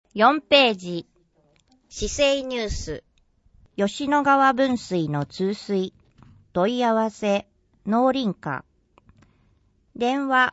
4ページ、市政ニュース。吉野川分水の通水、問い合わせ、農林課。電話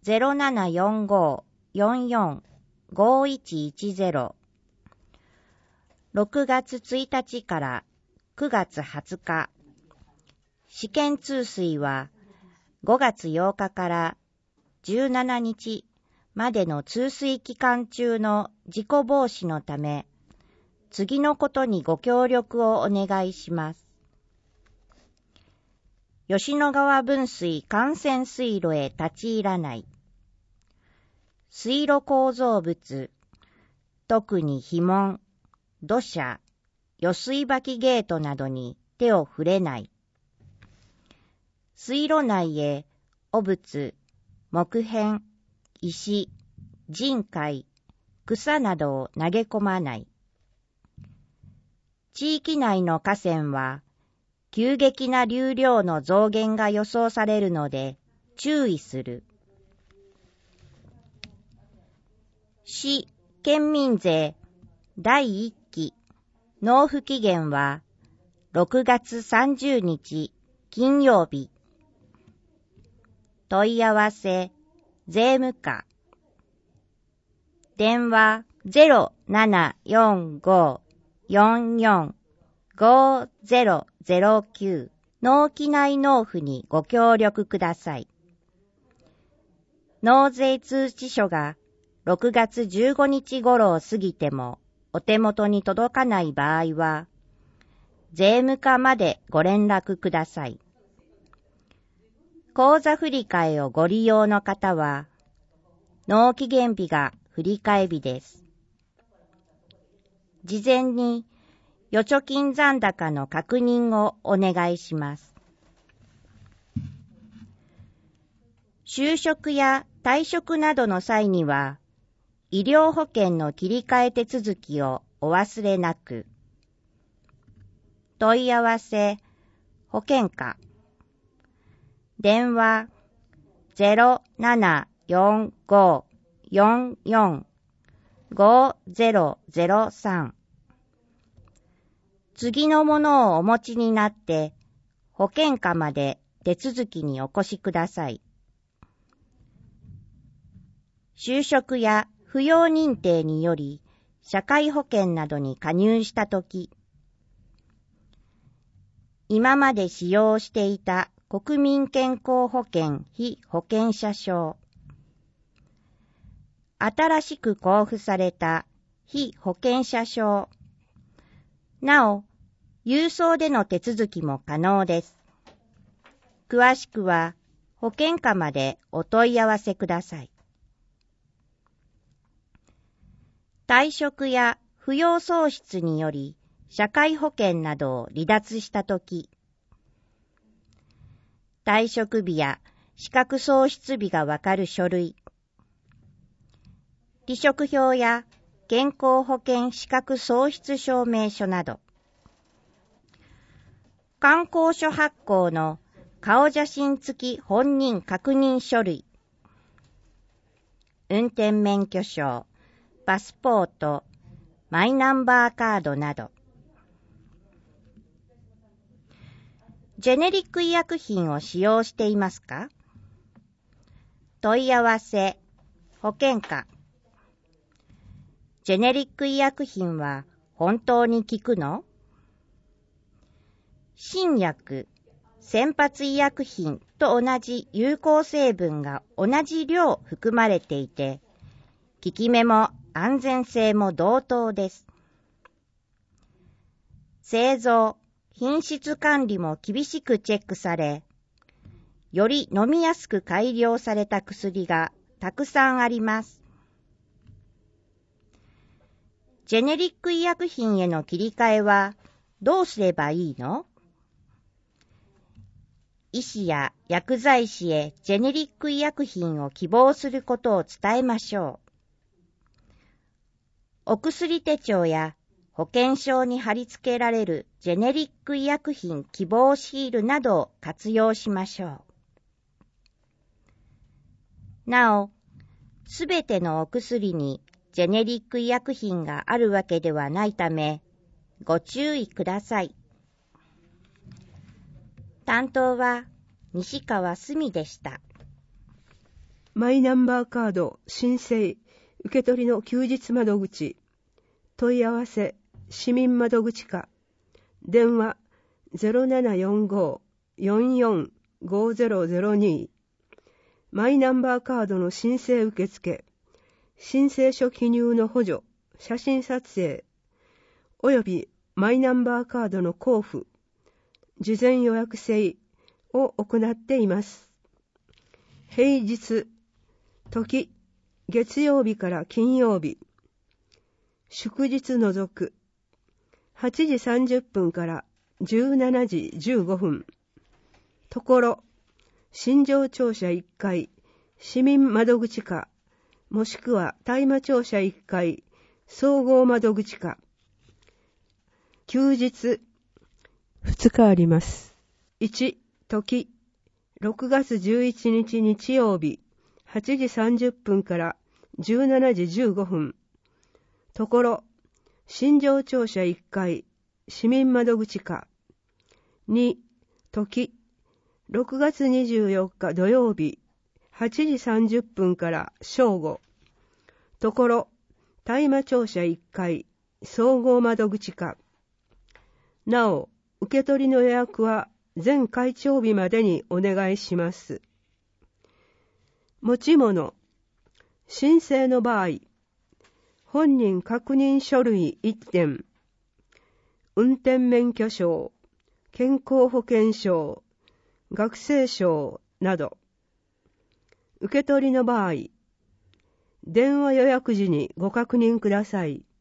0745-44-5110。6月1日から9月20日。試験通水は5月8日から17日までの通水期間中の事故防止のため、次のことにご協力をお願いします。吉野川分水幹線水路へ立ち入らない。水路構造物、特に樋門、土砂、余水履きゲートなどに手を触れない。水路内へ汚物、木片、石、人海、草などを投げ込まない。地域内の河川は急激な流量の増減が予想されるので注意する。市県民税第1期納付期限は6月30日金曜日。問い合わせ税務課。電話 0745-44-5009 納期内納付にご協力ください。納税通知書が6月15日頃を過ぎてもお手元に届かない場合は、税務課までご連絡ください。口座振替をご利用の方は、納期限日が振替日です。事前に預貯金残高の確認をお願いします。就職や退職などの際には、医療保険の切り替え手続きをお忘れなく。問い合わせ、保険課。電話 0745-44-5003。次のものをお持ちになって保険課まで手続きにお越しください。就職や扶養認定により社会保険などに加入したとき、今まで使用していた国民健康保険被保険者証、新しく交付された被保険者証、なお、郵送での手続きも可能です。詳しくは保険課までお問い合わせください。退職や扶養喪失により社会保険などを離脱したとき、退職日や資格喪失日がわかる書類、離職票や健康保険資格喪失証明書など、観光所発行の顔写真付き本人確認書類、運転免許証、パスポート、マイナンバーカードなど、ジェネリック医薬品を使用していますか？問い合わせ、保険課。ジェネリック医薬品は本当に効くの？新薬、先発医薬品と同じ有効成分が同じ量含まれていて、効き目も安全性も同等です。製造、品質管理も厳しくチェックされ、より飲みやすく改良された薬がたくさんあります。ジェネリック医薬品への切り替えはどうすればいいの？医師や薬剤師へジェネリック医薬品を希望することを伝えましょう。お薬手帳や保険証に貼り付けられるジェネリック医薬品希望シールなどを活用しましょう。なお、すべてのお薬にジェネリック医薬品があるわけではないため、ご注意ください。担当は西川澄でした。 マイナンバーカード申請受け取りの休日窓口、問い合わせ市民窓口課、電話 0745-445002、マイナンバーカードの申請受付、申請書記入の補助、写真撮影、およびマイナンバーカードの交付、事前予約制を行っています。平日、時、月曜日から金曜日、祝日除く、8時30分から17時15分、ところ、新庄庁舎1階、市民窓口課、もしくは大麻庁舎1階、総合窓口課、休日、2日あります。1、時、6月11日日曜日、8時30分から17時15分。ところ、新庄庁舎1階、市民窓口課。2、時、6月24日土曜日、8時30分から正午。ところ、大麻庁舎1階、総合窓口課。なお、受け取りの予約は全開帳日までにお願いします。持ち物、申請の場合、本人確認書類1点、運転免許証、健康保険証、学生証など。受け取りの場合、電話予約時にご確認ください。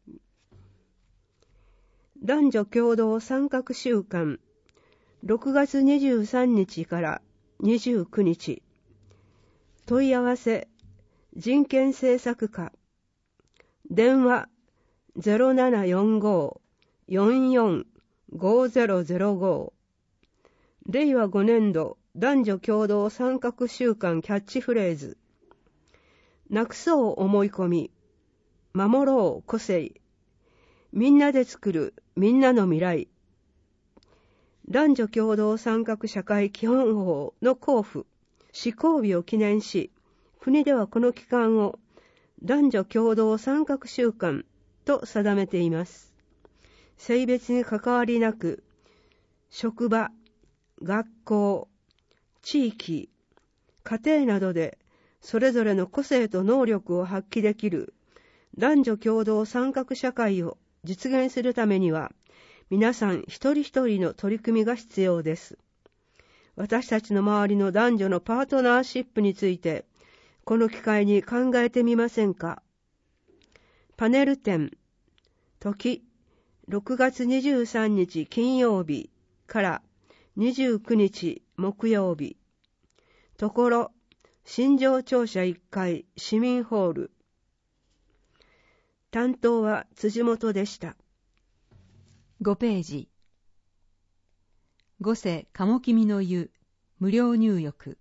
男女共同参画週間、6月23日から29日。問い合わせ、人権政策課。電話、0745-445005。令和5年度男女共同参画週間キャッチフレーズ。なくそう思い込み、守ろう個性。みんなで作るみんなの未来。男女共同参画社会基本法の公布、施行日を記念し、国ではこの期間を男女共同参画週間と定めています。性別に関わりなく、職場、学校、地域、家庭などでそれぞれの個性と能力を発揮できる男女共同参画社会を実現するためには、皆さん一人一人の取り組みが必要です。私たちの周りの男女のパートナーシップについて、この機会に考えてみませんか。パネル展、時、6月23日金曜日から29日木曜日。ところ、新庄庁舎1階市民ホール。担当は辻元でした。 5ページ。五世鴨君の湯、無料入浴。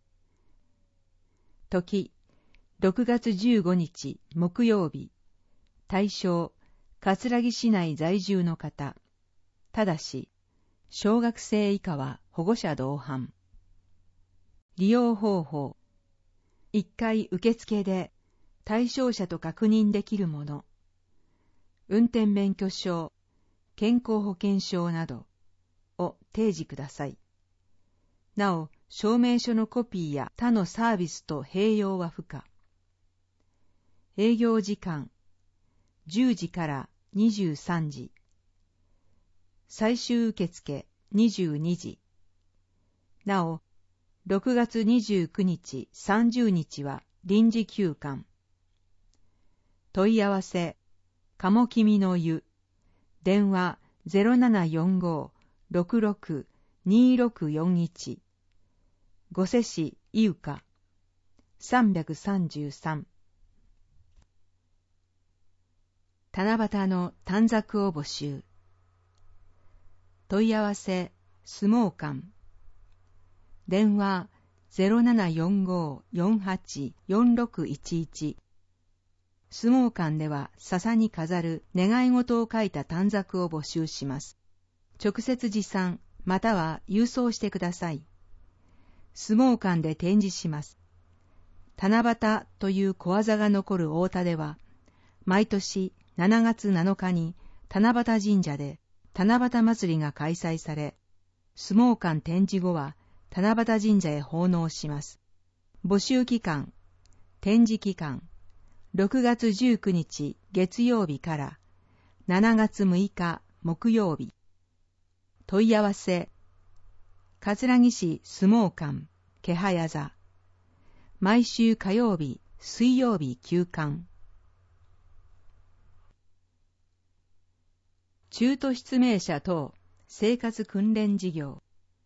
時、6月15日木曜日。対象、葛城市内在住の方。ただし、小学生以下は保護者同伴。利用方法。1回受付で対象者と確認できるもの。運転免許証、健康保険証などを提示ください。なお、証明書のコピーや他のサービスと併用は不可。営業時間、10時から23時。最終受付、22時。なお、6月29日、30日は臨時休館。問い合わせ、鴨君の湯。電話0745-662641。御所市伊予香333。七夕の短冊を募集。問い合わせ、相撲館。電話0745-484611。 相撲館では笹に飾る願い事を書いた短冊を募集します。直接持参または郵送してください。相撲館で展示します。七夕という小技が残る太田では、毎年7月7日に七夕神社で七夕祭りが開催され、相撲館展示後は七夕神社へ奉納します。募集期間、展示期間、6月19日月曜日から7月6日木曜日。問い合わせ、葛城市相撲館、気早座。毎週火曜日、水曜日休館。中途失明者等生活訓練事業。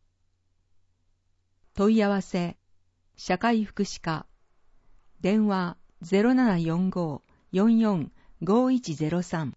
問い合わせ、社会福祉課。電話 0745-445103。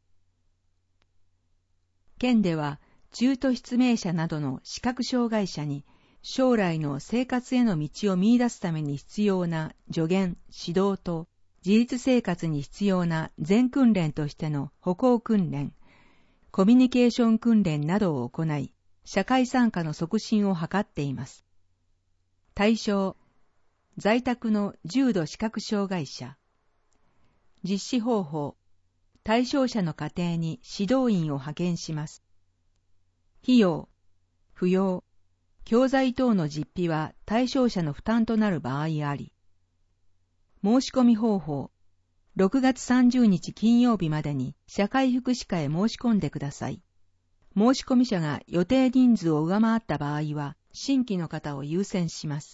県では中途失明者などの視覚障害者に将来の生活への道を見出すために必要な助言、指導と自立生活に必要な全訓練としての歩行訓練、コミュニケーション訓練などを行い、社会参加の促進を図っています。対象、在宅の重度視覚障害者。実施方法、対象者の家庭に指導員を派遣します。費用、不要、教材等の実費は対象者の負担となる場合あり。申し込み方法、6月30日金曜日までに社会福祉課へ申し込んでください。申し込み者が予定人数を上回った場合は、新規の方を優先します。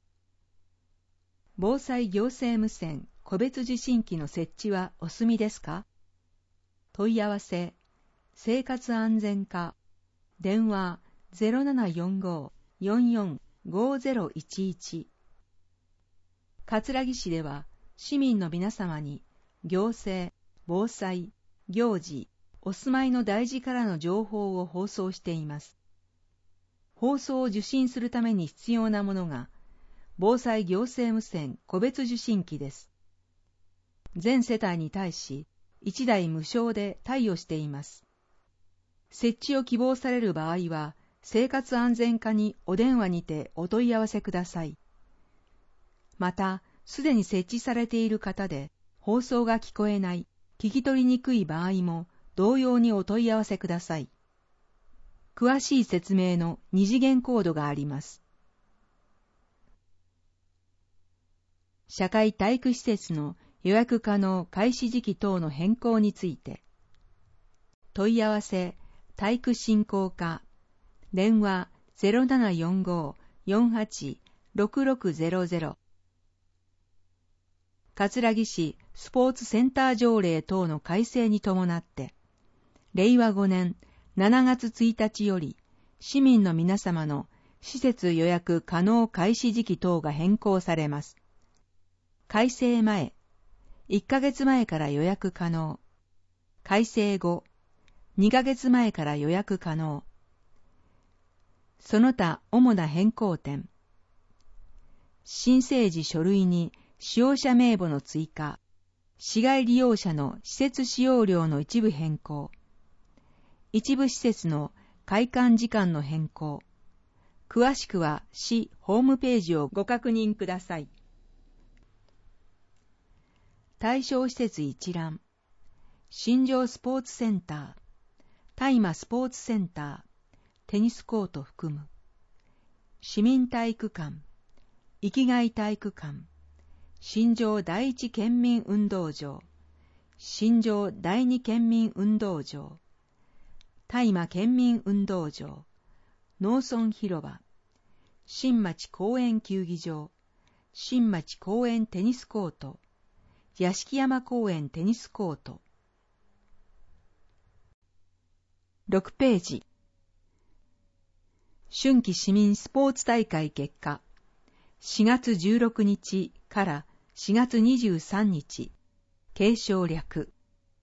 防災行政無線個別受信機の設置はお済みですか？問い合わせ、生活安全課、電話0745-445011。葛城市では市民の皆様に行政、防災、行事、お住まいの大事からの情報を放送しています。放送を受信するために必要なものが防災行政無線個別受信機です。全世帯に対し1台無償で貸与しています。設置を希望される場合は生活安全課にお電話にてお問い合わせください。また、すでに設置されている方で放送が聞こえない、聞き取りにくい場合も同様にお問い合わせください。詳しい説明の2次元コードがあります。社会体育施設の予約可能開始時期等の変更について。問い合わせ、体育振興課。電話0745-486600。葛城市スポーツセンター条例等の改正に伴って、令和5年7月1日より市民の皆様の施設予約可能開始時期等が変更されます。改正前、1ヶ月前から予約可能。改正後、2ヶ月前から予約可能。その他主な変更点。申請時書類に使用者名簿の追加。市外利用者の施設使用料の一部変更。一部施設の開館時間の変更。詳しくは市ホームページをご確認ください。対象施設一覧。新庄スポーツセンター、大麻スポーツセンター、テニスコート含む。市民体育館、生きがい体育館、新庄第一県民運動場、新庄第二県民運動場、大麻県民運動場、農村広場、新町公園球技場、新町公園テニスコート、屋敷山公園テニスコート。6ページ。春季市民スポーツ大会結果。4月16日から4月23日。継承略。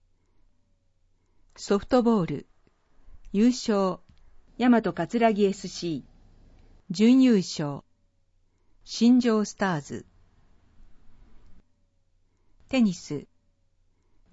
ソフトボール。優勝。大和葛城 SC。準優勝。新庄スターズ。テニス。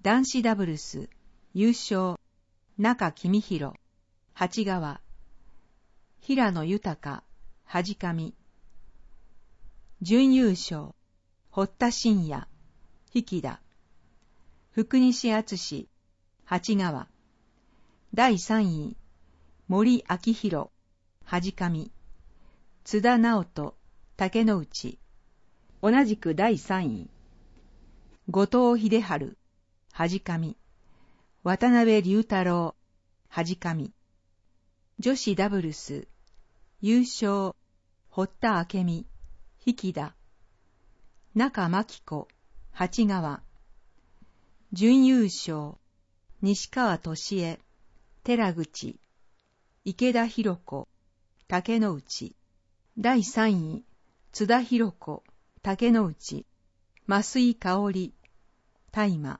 男子ダブルス優勝中公弘八川、平野豊はじかみ。準優勝堀田真也引田、福西敦八川。第3位森明弘はじかみ。津田直人竹之内。同じく第3位後藤秀治はじかみ。渡辺龍太郎はじかみ。女子ダブルス優勝堀田明美引田、中真紀子八川。準優勝西川俊恵寺口、池田博子竹之内。第3位津田博子竹之内、増井香織大麻。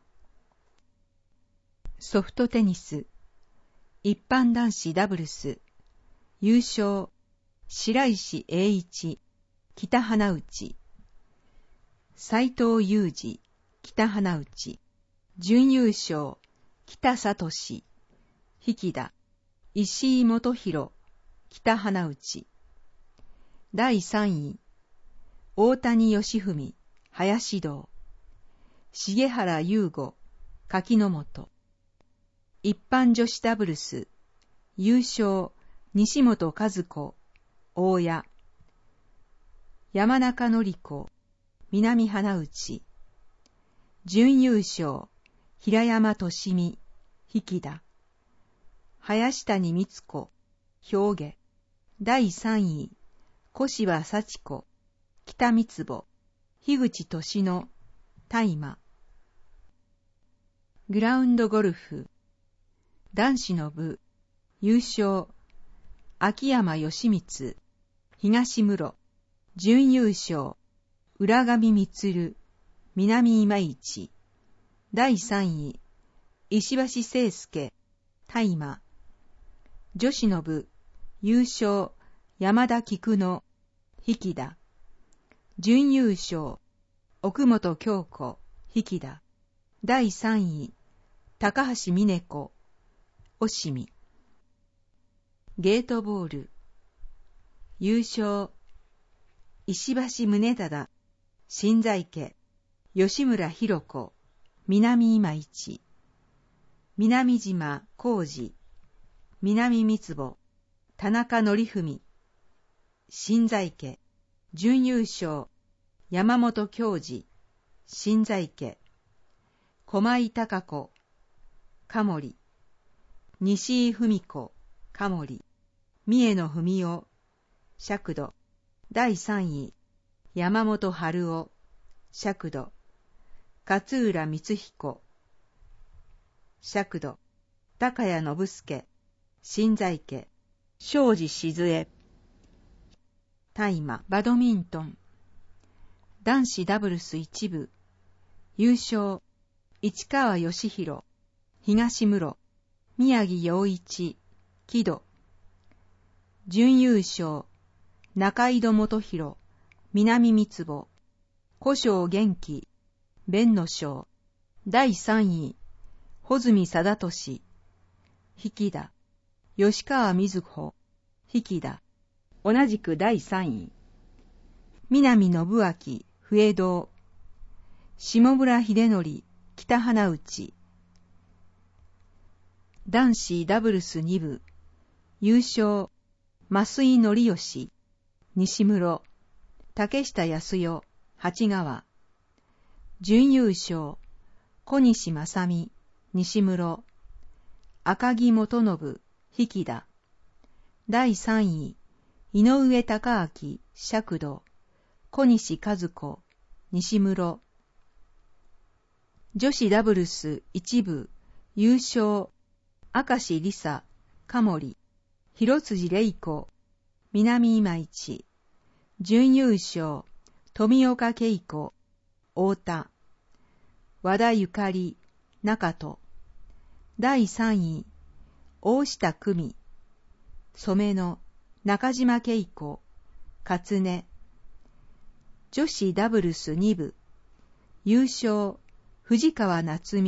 ソフトテニス一般男子ダブルス優勝白石栄一北花内。斉藤祐二北花内。準優勝北聡引田、石井元弘北花内。第3位大谷義文林堂、重原優吾柿の本。一般女子ダブルス優勝西本和子大谷、山中典子南花内。準優勝平山俊美引田、林谷光子兵庫。第3位小柴幸子北三坪樋口俊乃大麻。グラウンドゴルフ男子の部優勝秋山義光東室。準優勝浦上充南今市。第3位石橋聖介大麻。女子の部優勝山田菊乃引田。準優勝奥本京子引田。第3位高橋美音子伏見。ゲートボール優勝石橋宗忠新在家吉村博子南今市。南島浩二南三坪田中則文新在家。準優勝山本教授新在家。駒井貴子加森。西井文子加森。三重野文夫釈土。第3位山本春夫釈土。勝浦光彦釈土。高谷信介新在家。庄司静江大麻。バドミントン男子ダブルス1部優勝市川義弘東室宮城洋一木戸。準優勝中井戸元弘南三坪古性元気弁の章。第3位穂積貞俊引田。吉川瑞穂引田。同じく第3位南信明笛堂。下村秀則北花内。男子ダブルス2部優勝増井則義西室竹下康代八川。準優勝小西正美西室赤木元信引田。第3位井上隆明釈土小西和子西室。女子ダブルス1部優勝明石梨沙加森広辻玲子南今市。準優勝富岡恵子太田。和田ゆかり中戸。第3位大下久美染野中島恵子勝根。女子ダブルス2部優勝藤川夏美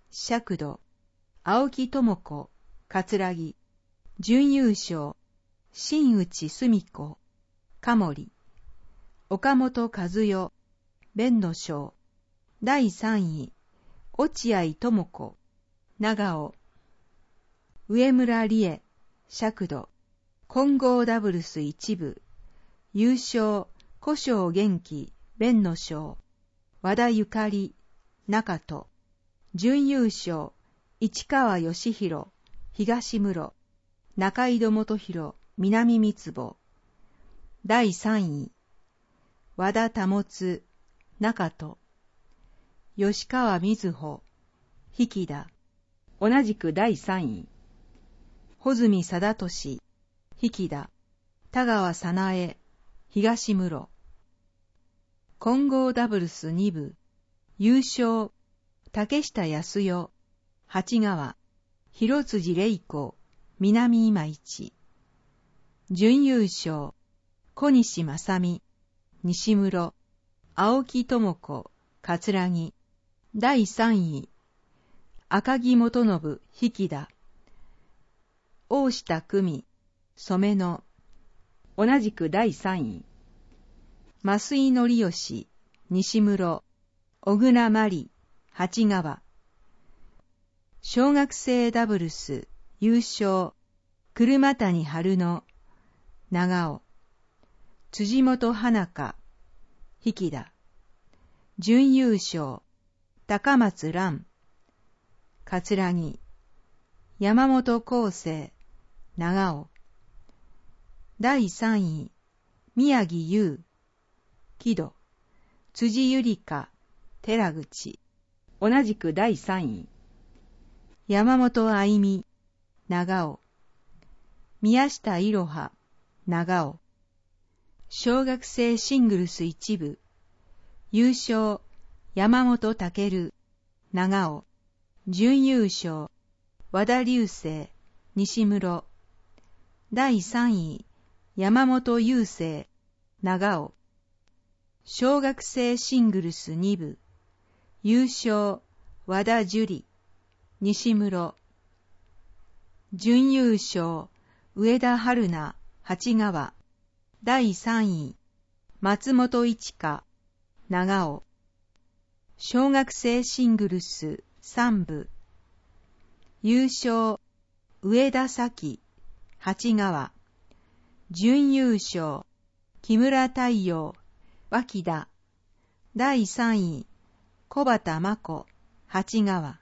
釈土、青木智子、葛城、準優勝、新内澄子、加森、岡本和代、弁の章、第3位、落合智子、長尾、上村理恵、釈土、混合ダブルス1部、優勝、古生元気、弁の章、和田ゆかり、中戸、準優勝、市川義弘、東室、中井戸元弘、南三坪、第3位、和田保、中戸、吉川瑞穂、引田、同じく第3位、穂積貞俊、引田、田川早苗、東室、混合ダブルス2部、優勝、竹下康代、八川、広辻玲子、南今市、準優勝、小西正美、西室、青木智子、葛城、第3位、赤木元信、引田、大下久美、染野、同じく第3位、増井則義、西室、小倉真理、八川、小学生ダブルス優勝、車谷春乃、長尾、辻本花香、引田、準優勝、高松蘭、葛城、山本康生、長尾、第3位、宮城優、木戸、辻ゆりか、寺口、同じく第3位、山本愛美、長尾、宮下いろは、長尾、小学生シングルス1部、優勝、山本健、長尾、準優勝、和田流星、西室、第3位、山本雄生、長尾、小学生シングルス2部、優勝、和田樹里、西室、準優勝、上田春菜、八川、第3位、松本一花、長尾、小学生シングルス3部、優勝、上田咲、八川、準優勝、木村太陽、脇田、第3位、小畑真子、八川。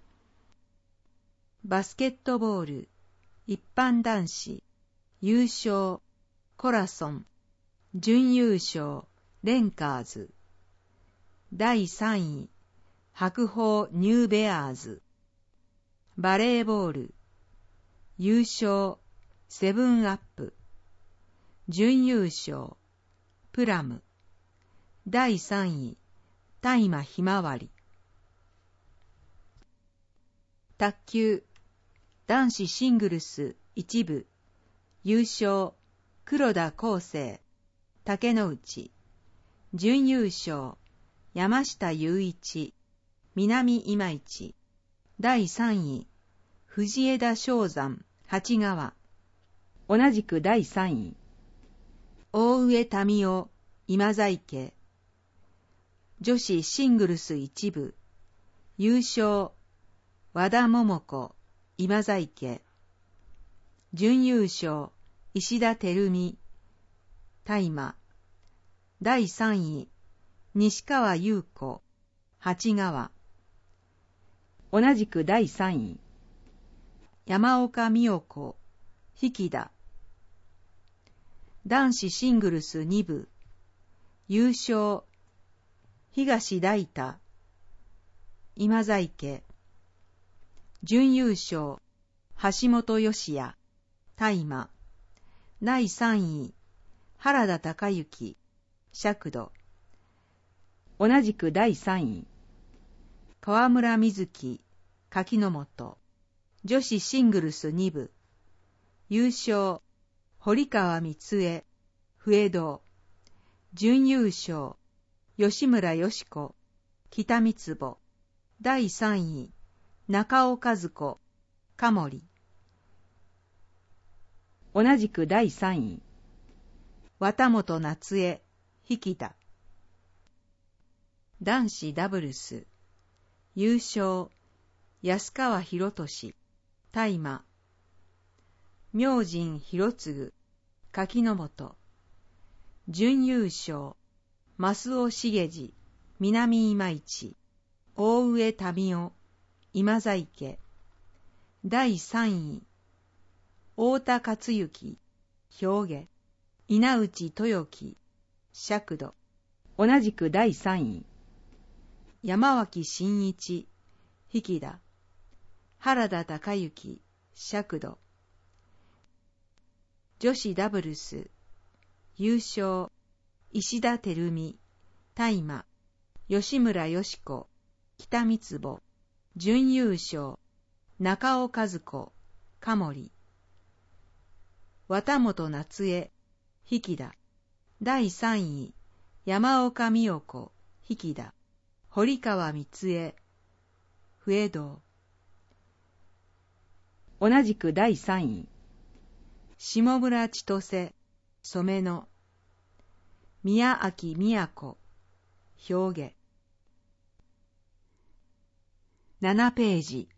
バスケットボール、一般男子、優勝、コラソン、準優勝、レンカーズ。第3位、白鵬ニューベアーズ。バレーボール、優勝、セブンアップ。準優勝、プラム。第3位、大麻ひまわり。卓球、男子シングルス1部、優勝、黒田康生、竹之内。準優勝、山下雄一、南今市。第3位、藤枝正山、八川。同じく第3位、大上民生、今在家。女子シングルス1部、優勝、和田桃子、今在家。準優勝、石田照美、大麻。第3位、西川優子、八川。同じく第3位、山岡美代子、引田。男子シングルス2部、優勝、東大太、今在家。準優勝、橋本義也、大麻。第3位、原田孝之、釈土。同じく第3位、河村瑞希、柿の本。女子シングルス2部、優勝、堀川光恵、笛堂。準優勝、吉村よし子、北三坪。第3位、 中尾和子、加森。 同じく第3位、 綿本夏江、引田。男子ダブルス、優勝、安川博俊、大麻。明神博次、柿本。準優勝、増尾茂次、南今市、大上民夫、今在家。第3位、太田克行、兵下。稲内豊樹、尺度。 同じく第3位、 山脇真一、引田。原田孝之、尺度。女子ダブルス、優勝、石田照美、大麻。吉村よし子、北三坪。準優勝、中尾和子、加森。綿本夏江、引田。第3位、山岡美代子、引田。堀川光恵、笛道。 同じく第3位、 下村千歳、染野。宮秋都、兵下。7ページ。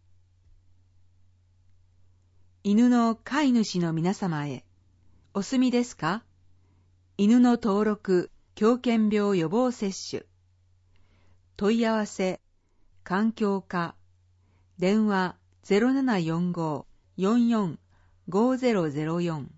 犬の飼い主の皆様へ、お済みですか？犬の登録、狂犬病予防接種。問い合わせ、環境課。電話0745-445004。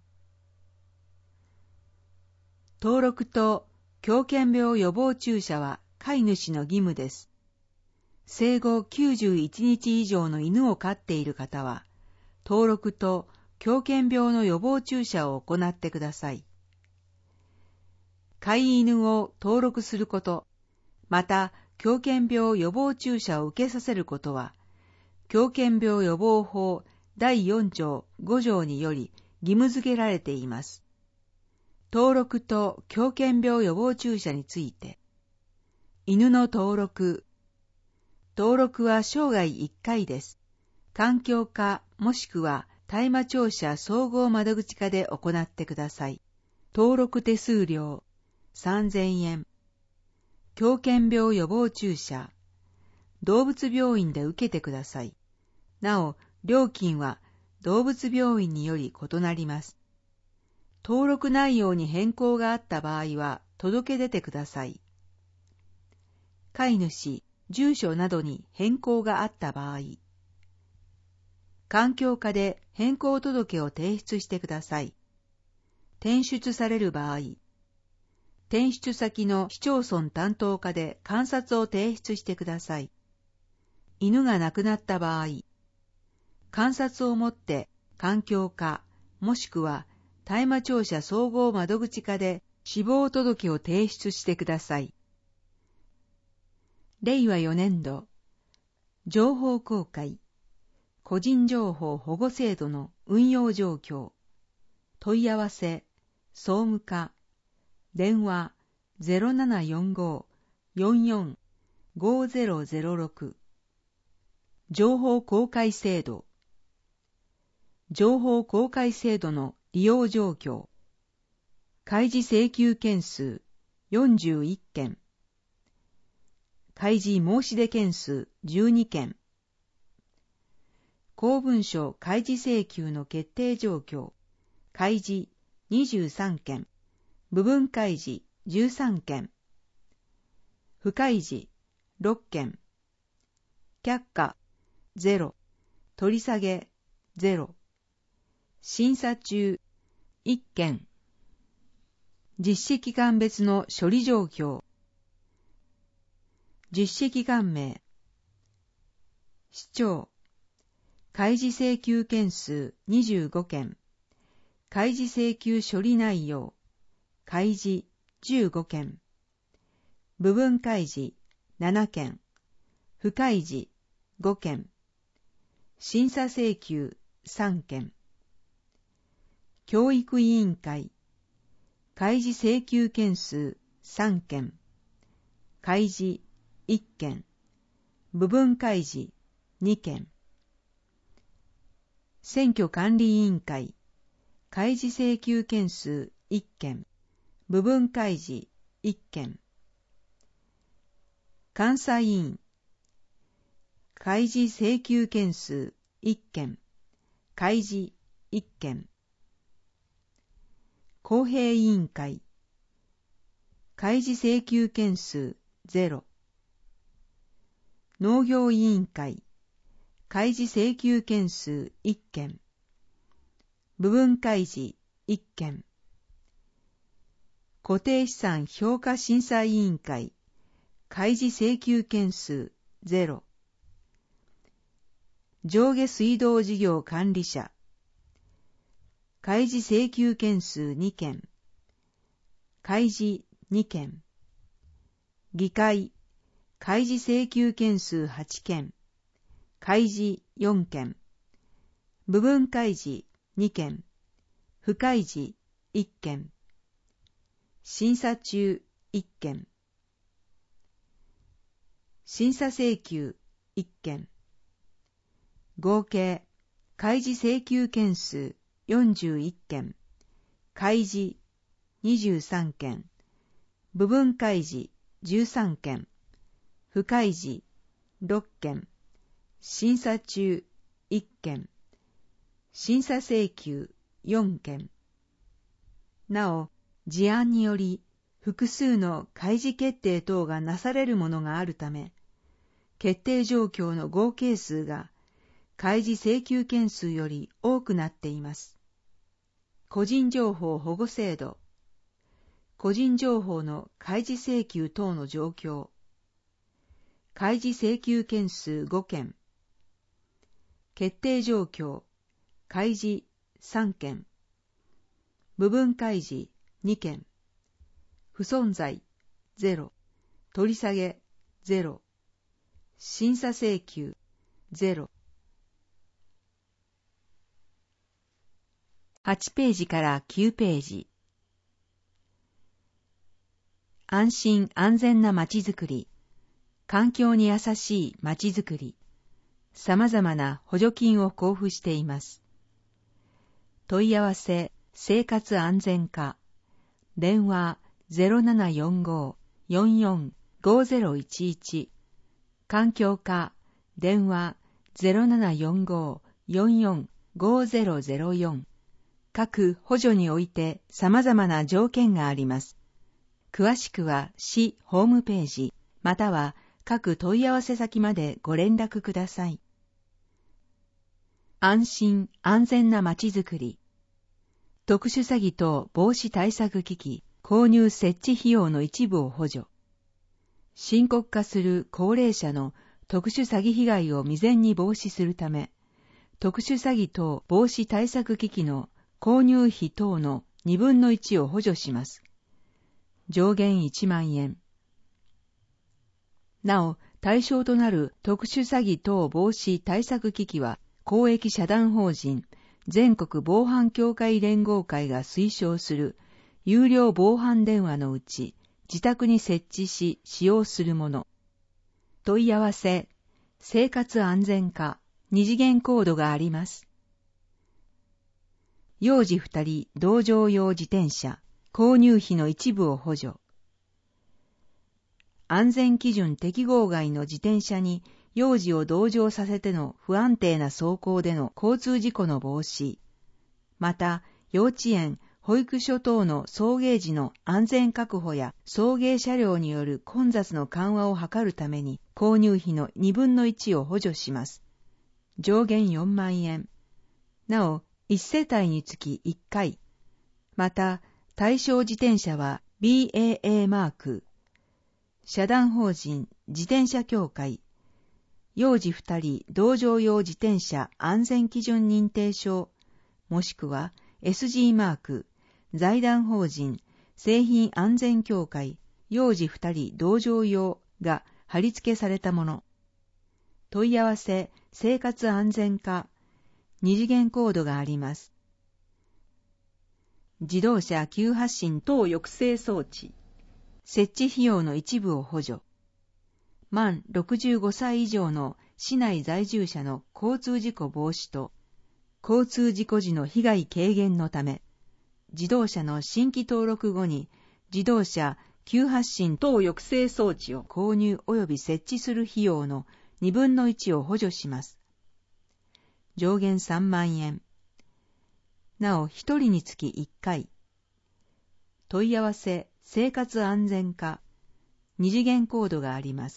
登録と狂犬病予防注射は飼い主の義務です。生後91日以上の犬を飼っている方は、登録と狂犬病の予防注射を行ってください。飼い犬を登録すること、また狂犬病予防注射を受けさせることは、狂犬病予防法第4条5条により義務付けられています。登録と狂犬病予防注射について、犬の登録は生涯1回です。環境課もしくは大麻庁舎総合窓口課で行ってください。登録手数料3000円。狂犬病予防注射、動物病院で受けてください。なお、料金は動物病院により異なります。登録内容に変更があった場合は届け出てください。飼い主、住所などに変更があった場合、環境課で変更届を提出してください。転出される場合、転出先の市町村担当課で鑑札を提出してください。犬が亡くなった場合、鑑札を持って環境課もしくは大麻庁舎総合窓口課で死亡届を提出してください。令和4年度、情報公開、個人情報保護制度の運用状況、問い合わせ、総務課、電話0745-445006、情報公開制度、情報公開制度の利用状況、開示請求件数41件、開示申し出件数12件、公文書開示請求の決定状況、開示23件、部分開示13件、不開示6件、却下0、取り下げ0、審査中1件、実施期間別の処理状況、実施期間名、市長、開示請求件数25件、開示請求処理内容、開示15件、部分開示7件、不開示5件、審査請求3件、教育委員会、開示請求件数3件、開示1件、部分開示2件、 選挙管理委員会、開示請求件数1件、部分開示1件。監査委員、開示請求件数1件、開示1件。公平委員会、開示請求件数0。農業委員会、開示請求件数1件、部分開示1件。固定資産評価審査委員会、開示請求件数0。上下水道事業管理者、開示請求件数2件、開示2件。議会、開示請求件数8件、開示4件。部分開示2件、不開示1件。審査中1件。審査請求1件。合計、開示請求件数41件、開示23件、部分開示13件、不開示6件、審査中1件、審査請求4件。なお、事案により複数の開示決定等がなされるものがあるため、決定状況の合計数が開示請求件数より多くなっています。個人情報保護制度、個人情報の開示請求等の状況、開示請求件数5件、決定状況、開示3件、部分開示2件、不存在0、取り下げ0、審査請求0。8ページから9ページ。安心安全なまちづくり、環境に優しいまちづくり、様々な補助金を交付しています。問い合わせ生活安全課、電話 0745-445011、環境課、電話 0745-445004。各補助において様々な条件があります。詳しくは市ホームページ、または各問い合わせ先までご連絡ください。安心安全なまちづくり。特殊詐欺等防止対策機器購入設置費用の一部を補助。深刻化する高齢者の特殊詐欺被害を未然に防止するため、特殊詐欺等防止対策機器の購入費等の2分の1を補助します。上限1万円。なお、対象となる特殊詐欺等防止対策機器は、公益社団法人全国防犯協会連合会が推奨する有料防犯電話のうち、自宅に設置し使用するもの。問い合わせ、生活安全課、2次元コードがあります。幼児2人同乗用自転車、購入費の一部を補助。安全基準適合外の自転車に幼児を同乗させての不安定な走行での交通事故の防止。また、幼稚園、保育所等の送迎時の安全確保や送迎車両による混雑の緩和を図るために購入費の2分の1を補助します。上限4万円。なお、1世帯につき1回。また、対象自転車は BAA マーク。社団法人自転車協会。幼児2人同乗用自転車安全基準認定証。もしくは SG マーク。財団法人製品安全協会。幼児2人同乗用が貼り付けされたもの。問い合わせ生活安全課。2次元コードがあります。自動車急発進等抑制装置。設置費用の一部を補助。満65歳以上の市内在住者の交通事故防止と、 交通事故時の被害軽減のため、自動車の新規登録後に自動車急発進等抑制装置を購入及び設置する費用の2分の1を補助します。上限3万円。なお、1人につき1回。問い合わせ、生活安全課、2次元コードがあります。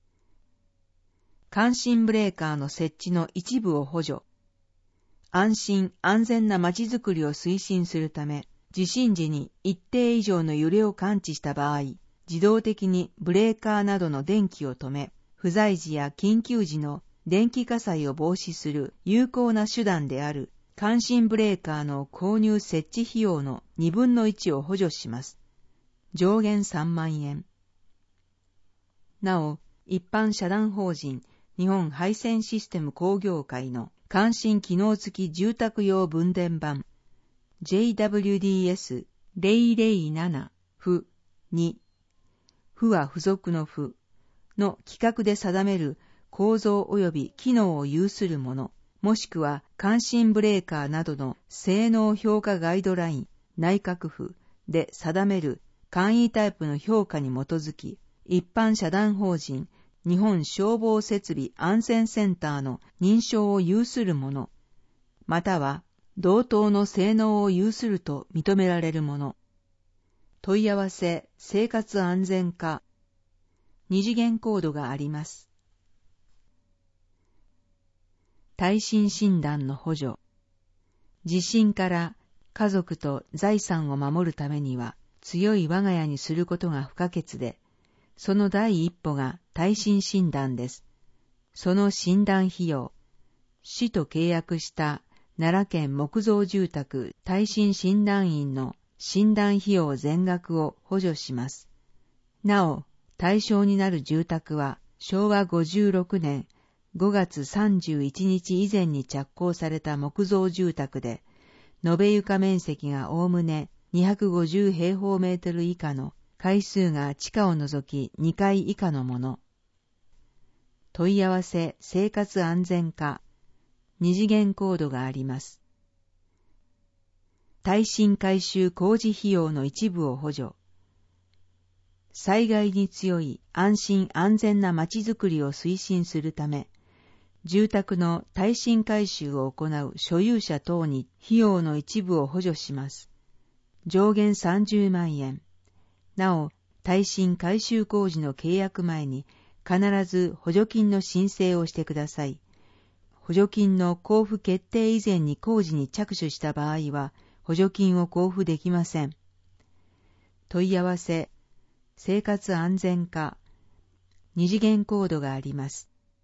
感震ブレーカーの設置の一部を補助。安心安全なまちづくりを推進するため、地震時に一定以上の揺れを感知した場合、自動的にブレーカーなどの電気を止め、不在時や緊急時の電気火災を防止する有効な手段である感震ブレーカーの購入設置費用の2分の1を補助します。上限3万円。なお、一般社団法人日本配線システム工業会の感震機能付き住宅用分電盤 JWDS007 負2負は付属の負の規格で定める構造及び機能を有するもの、もしくは感震ブレーカーなどの性能評価ガイドライン内閣府で定める簡易タイプの評価に基づき、一般社団法人日本消防設備安全センターの認証を有するもの、または同等の性能を有すると認められるもの。問い合わせ、生活安全課、2次元コードがあります。耐震診断の補助。地震から家族と財産を守るためには強い我が家にすることが不可欠で、その第一歩が耐震診断です。その診断費用、市と契約した奈良県木造住宅耐震診断員の診断費用全額を補助します。なお、対象になる住宅は昭和56年5月31日以前に着工された木造住宅で、延べ床面積がおおむね250平方メートル以下の階数が地下を除き2階以下のもの。問い合わせ、生活安全課、2次元コードがあります。耐震改修工事費用の一部を補助。災害に強い安心安全なまちづくりを推進するため、住宅の耐震改修を行う所有者等に費用の一部を補助します。上限30万円。なお、耐震改修工事の契約前に必ず補助金の申請をしてください。補助金の交付決定以前に工事に着手した場合は補助金を交付できません。問い合わせ、生活安全課、2次元コードがあります。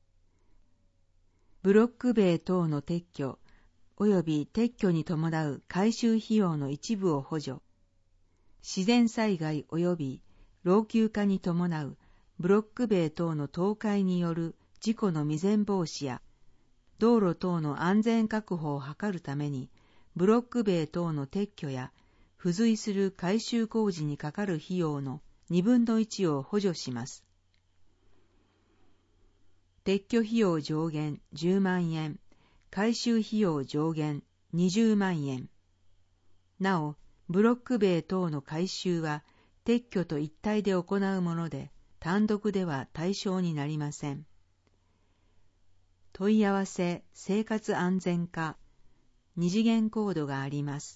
ブロック塀等の撤去及び撤去に伴う改修費用の一部を補助。自然災害及び老朽化に伴うブロック塀等の倒壊による事故の未然防止や道路等の安全確保を図るためにブロック塀等の撤去や付随する改修工事にかかる費用の2分の1を補助します。撤去費用上限10万円、改修費用上限20万円。なお、ブロック塀等の改修は撤去と一体で行うもので、単独では対象になりません。問い合わせ、生活安全課、2次元コードがあります。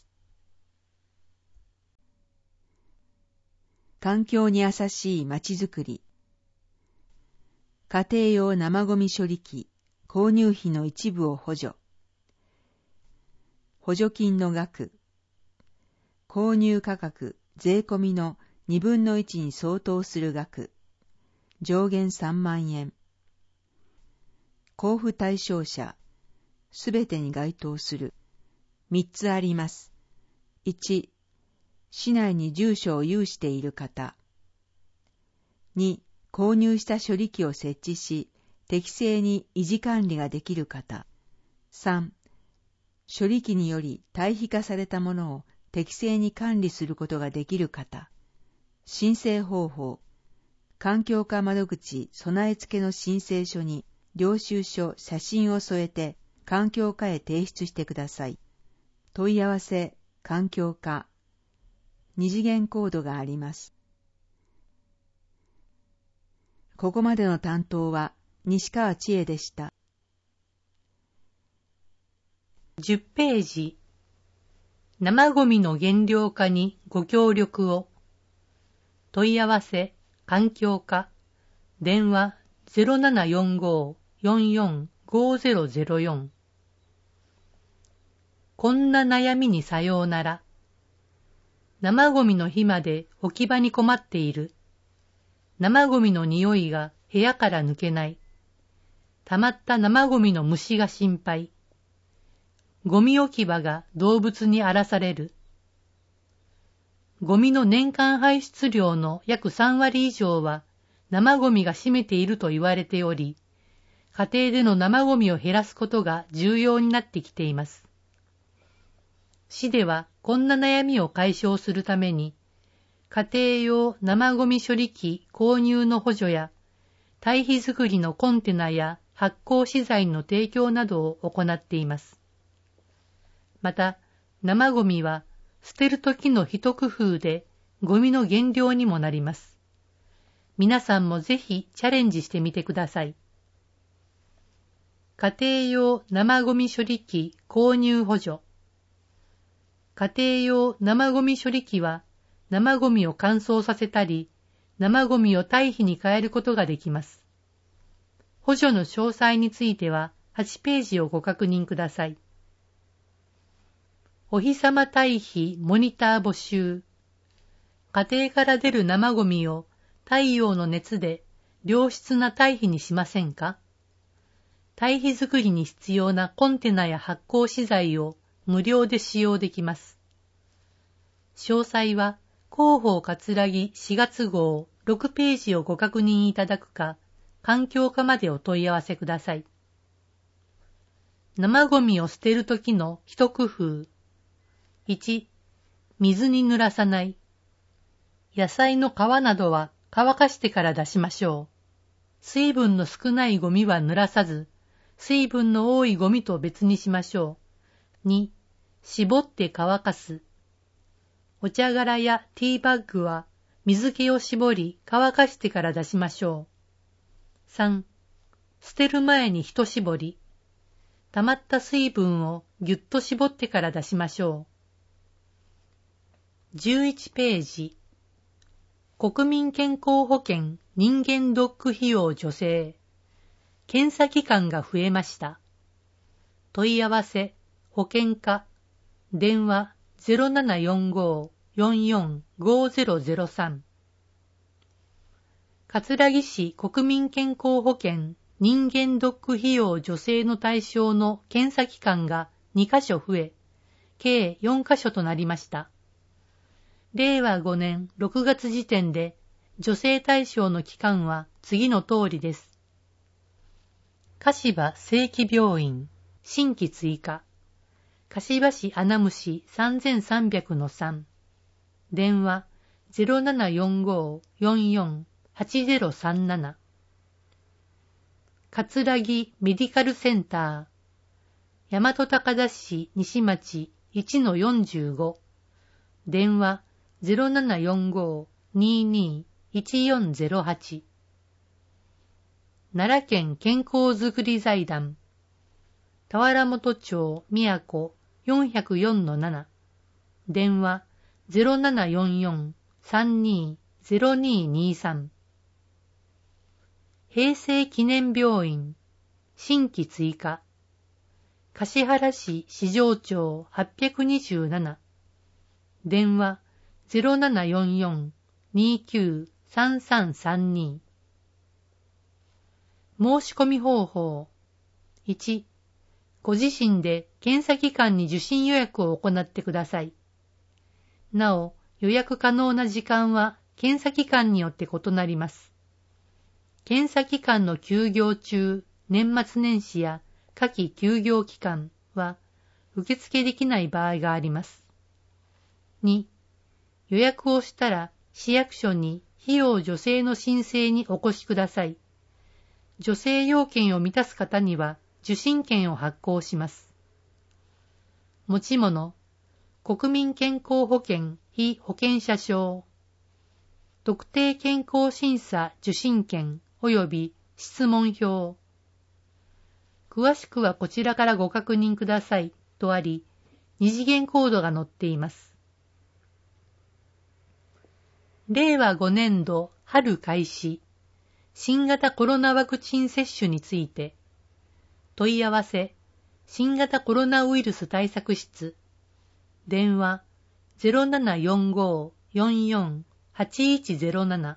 環境に優しいまちづくり。家庭用生ゴミ処理機、購入費の一部を補助。補助金の額。購入価格、税込みの2分の1に相当する額。上限3万円。交付対象者、すべてに該当する。3つあります。1、市内に住所を有している方。2、購入した処理機を設置し、適正に維持管理ができる方。3、処理機により堆肥化されたものを適正に管理することができる方。申請方法。環境課窓口備え付けの申請書に領収書、写真を添えて環境課へ提出してください。問い合わせ環境課。二次元コードがあります。ここまでの担当は西川千恵でした。 10ページ。生ゴミの減量化にご協力を。問い合わせ環境課。電話 0745-445004。こんな悩みにさようなら。生ゴミの日まで置き場に困っている。生ゴミの匂いが部屋から抜けない。たまった生ゴミの虫が心配。ゴミ置き場が動物に荒らされる。ゴミの年間排出量の約3割以上は生ゴミが占めていると言われており、家庭での生ゴミを減らすことが重要になってきています。市ではこんな悩みを解消するために、家庭用生ゴミ処理機購入の補助や、堆肥作りのコンテナや発酵資材の提供などを行っています。また、生ゴミは捨てるときの一工夫でゴミの減量にもなります。皆さんもぜひチャレンジしてみてください。家庭用生ゴミ処理機購入補助。家庭用生ゴミ処理機は生ゴミを乾燥させたり、生ゴミを堆肥に変えることができます。補助の詳細については8ページをご確認ください。お日様堆肥モニター募集。家庭から出る生ゴミを太陽の熱で良質な堆肥にしませんか？堆肥作りに必要なコンテナや発酵資材を無料で使用できます。詳細は広報葛城4月号6ページをご確認いただくか、環境課までお問い合わせください。生ゴミを捨てるときの一工夫。1、水に濡らさない。野菜の皮などは乾かしてから出しましょう。水分の少ないゴミは濡らさず、水分の多いゴミと別にしましょう。2、絞って乾かす。お茶殻やティーバッグは水気を絞り乾かしてから出しましょう。3、捨てる前に一絞り。溜まった水分をぎゅっと絞ってから出しましょう。11ページ。国民健康保険人間ドック費用助成。検査機関が増えました。問い合わせ、保険課、電話0745-445003。葛城市国民健康保険人間ドック費用助成の対象の検査機関が2カ所増え、計4カ所となりました。令和5年6月時点で助成対象の機関は次の通りです。柏正規病院、新規追加。柏市穴虫 3300-3。電話0745-448037。葛城メディカルセンター。大和高田市西町 1-45。電話0745-221408。奈良県健康づくり財団。田原本町宮古 404-7。電話0744-320223。平成記念病院、新規追加。橿原市四条町827。電話0744-293332。申し込み方法。1、ご自身で検査機関に受診予約を行ってください。なお、予約可能な時間は検査機関によって異なります。検査機関の休業中、年末年始や夏季休業期間は受付できない場合があります。2、予約をしたら市役所に費用助成の申請にお越しください。助成要件を満たす方には受診券を発行します。持ち物、国民健康保険被保険者証、特定健康審査受診券及び質問票。詳しくはこちらからご確認くださいとあり、二次元コードが載っています。令和5年度春開始、新型コロナワクチン接種について、問い合わせ、新型コロナウイルス対策室、電話 0745-44-8107。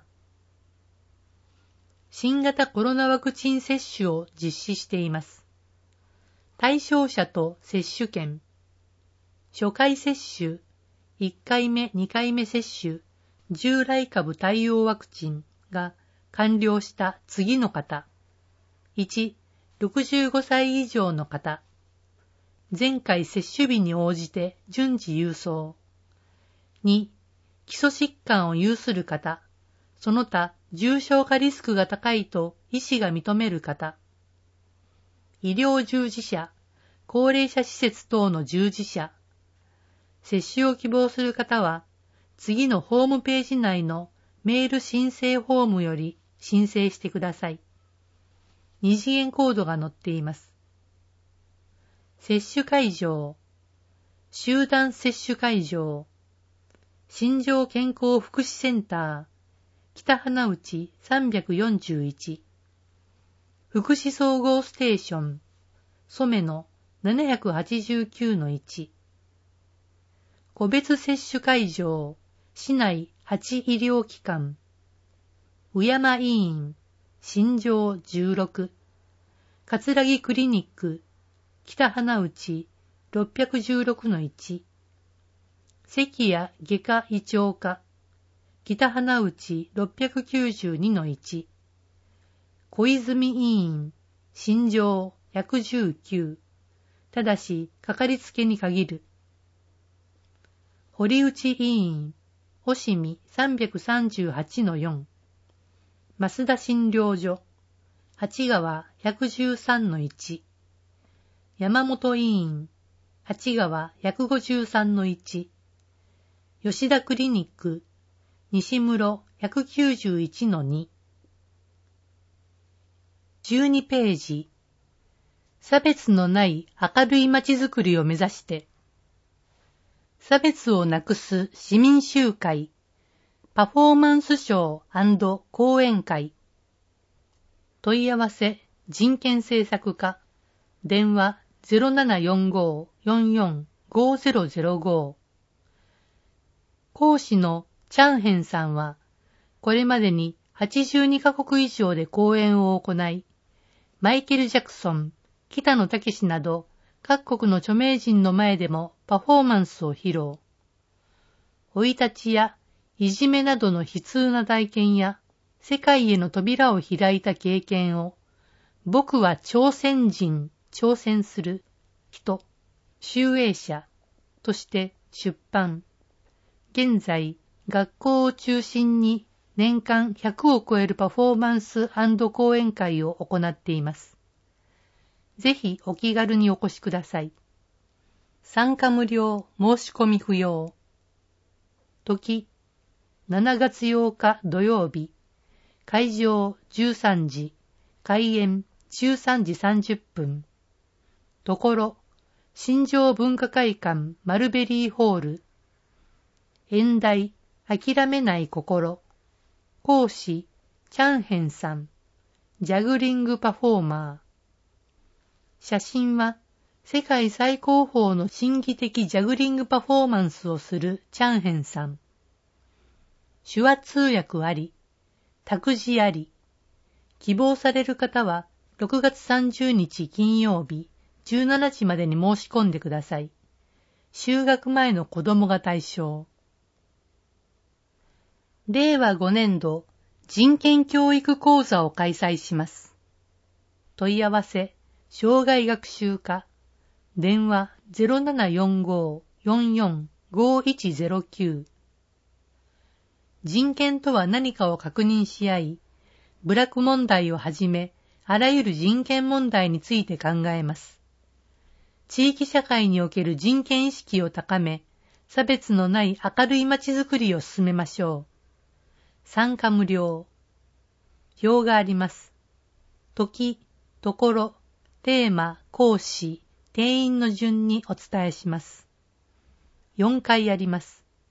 新型コロナワクチン接種を実施しています。対象者と接種券、初回接種、1回目、2回目接種、従来株対応ワクチンが完了した次の方。1、65歳以上の方。前回接種日に応じて順次郵送。2、基礎疾患を有する方。その他重症化リスクが高いと医師が認める方。医療従事者、高齢者施設等の従事者。接種を希望する方は、次のホームページ内のメール申請フォームより申請してください。二次元コードが載っています。接種会場、集団接種会場、新庄健康福祉センター、北花内341、福祉総合ステーション、染野 789-1、個別接種会場、市内8医療機関、宇山医院、新庄16、葛城クリニック、北花内 616-1、関谷外科医長科、北花内 692-1、小泉医院、新庄119、ただし、かかりつけに限る。堀内医院、押見 338-4、増田診療所、八川 113-1、山本医院、八川 153-1、吉田クリニック、西室 191-2。12ページ。差別のない明るいまちづくりを目指して、差別をなくす市民集会、パフォーマンスショー&講演会。問い合わせ、人権政策課、電話 0745-44-5005。講師のチャンヘンさんは、これまでに82カ国以上で講演を行い、マイケル・ジャクソン、北野武など各国の著名人の前でもパフォーマンスを披露。生い立ちやいじめなどの悲痛な体験や世界への扉を開いた経験を、僕は挑戦する人、集英社として出版。現在、学校を中心に年間100を超えるパフォーマンス&講演会を行っています。ぜひお気軽にお越しください。参加無料、申し込み不要。時、7月8日土曜日、会場13時、開演13時30分。ところ、新庄文化会館マルベリーホール。演題、諦めない心。講師、チャンヘンさん。ジャグリングパフォーマー。写真は、世界最高峰の審議的ジャグリングパフォーマンスをするチャンヘンさん。手話通訳あり、託児あり。希望される方は、6月30日金曜日、17時までに申し込んでください。就学前の子供が対象。令和5年度人権教育講座を開催します。問い合わせ、障害学習課、電話 0745-44-5109。人権とは何かを確認し合い、部落問題をはじめ、 あらゆる人権問題について考えます。地域社会における人権意識を高め、差別のない明るい街づくりを進めましょう。参加無料。表があります。時、ところ、テーマ、講師、定員の順にお伝えします。4回あります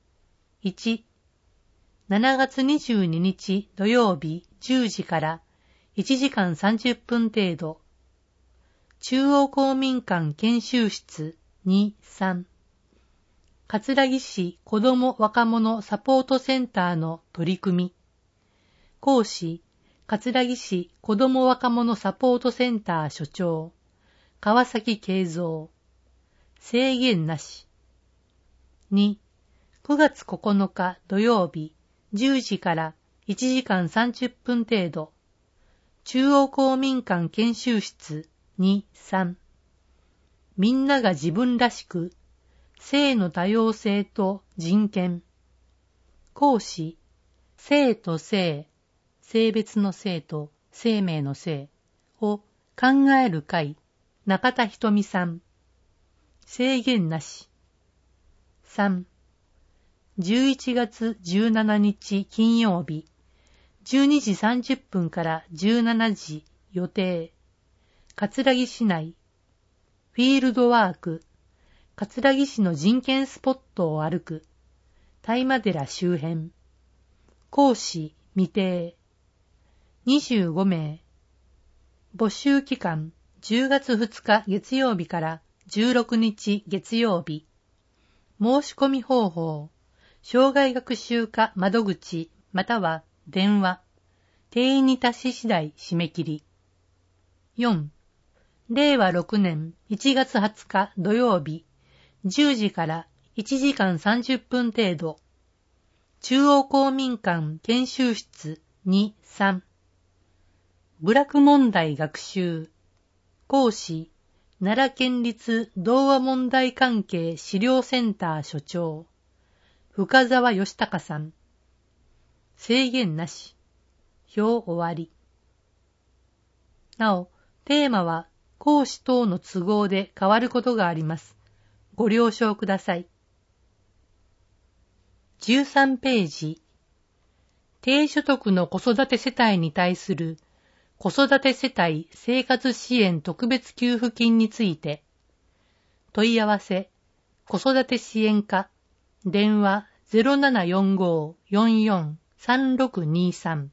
。1、7月22日土曜日10時から1時間30分程度。中央公民館研修室2、3。葛城市子ども若者サポートセンターの取り組み。講師、葛城市子ども若者サポートセンター所長、川崎慶三。制限なし。2、9月9日土曜日10時から1時間30分程度。中央公民館研修室2、3。みんなが自分らしく、性の多様性と人権。講師、性と性、性別の性と生命の性を考える会、中田ひとみさん。制限なし。3、11月17日金曜日、12時30分から17時予定。葛城市内。フィールドワーク。葛城市の人権スポットを歩く。大麻寺周辺。講師未定。25名。募集期間10月2日月曜日から16日月曜日。申し込み方法。障害学習課窓口または電話。定員に達し次第締め切り。4、令和6年1月20日土曜日、10時から1時間30分程度。中央公民館研修室2、3。部落問題学習。講師、奈良県立童話問題関係資料センター所長。深澤義孝さん。制限なし。表終わり。なお、テーマは講師等の都合で変わることがあります。ご了承ください。13ページ。低所得の子育て世帯に対する子育て世帯生活支援特別給付金について、問い合わせ、子育て支援課、電話 0745-443623。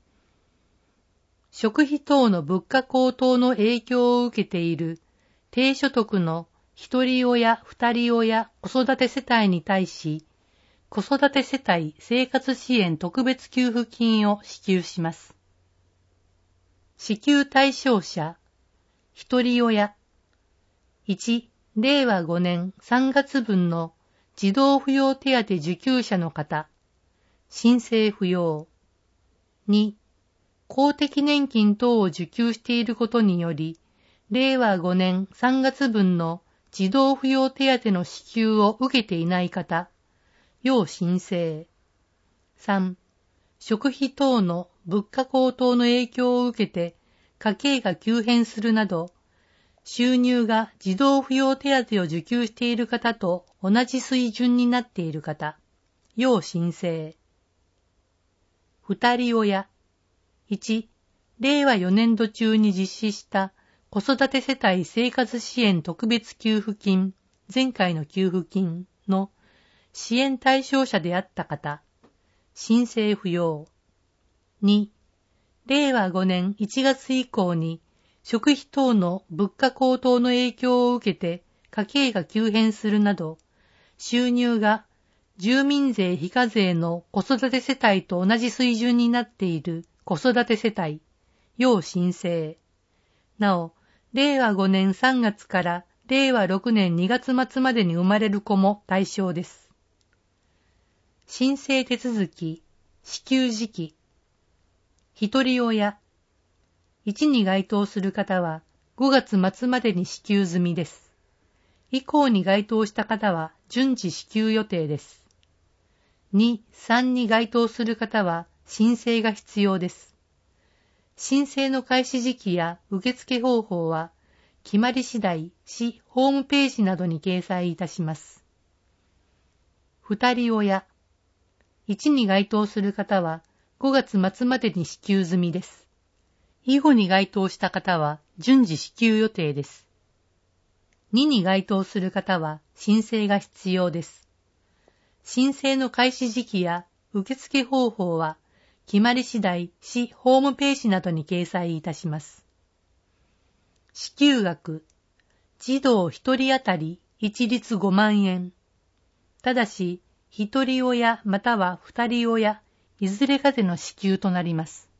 食費等の物価高騰の影響を受けている低所得の一人親、二人親子育て世帯に対し、子育て世帯生活支援特別給付金を支給します。支給対象者、一人親。1、令和5年3月分の児童扶養手当受給者の方、申請不要。2、公的年金等を受給していることにより、令和5年3月分の児童扶養手当の支給を受けていない方、要申請。3、食費等の物価高騰の影響を受けて家計が急変するなど、収入が児童扶養手当を受給している方と同じ水準になっている方、要申請。二人親。1、令和4年度中に実施した子育て世帯生活支援特別給付金、前回の給付金の支援対象者であった方、申請不要。2、令和5年1月以降に食費等の物価高騰の影響を受けて家計が急変するなど、収入が住民税非課税の子育て世帯と同じ水準になっている子育て世帯、要申請。なお、令和5年3月から令和6年2月末までに生まれる子も対象です。申請手続き、支給時期。一人親。1に該当する方は5月末までに支給済みです。以降に該当した方は順次支給予定です。2、3に該当する方は申請が必要です。 申請の開始時期や受付方法は、決まり次第、市ホームページなどに掲載いたします。二人親。1に該当する方は、5月末までに支給済みです。以後に該当した方は、順次支給予定です。2に該当する方は、申請が必要です。申請の開始時期や受付方法は、決まり次第、市ホームページなどに掲載いたします。支給額。児童1人当たり一律5万円。ただし、1人親または2人親、いずれかでの支給となります。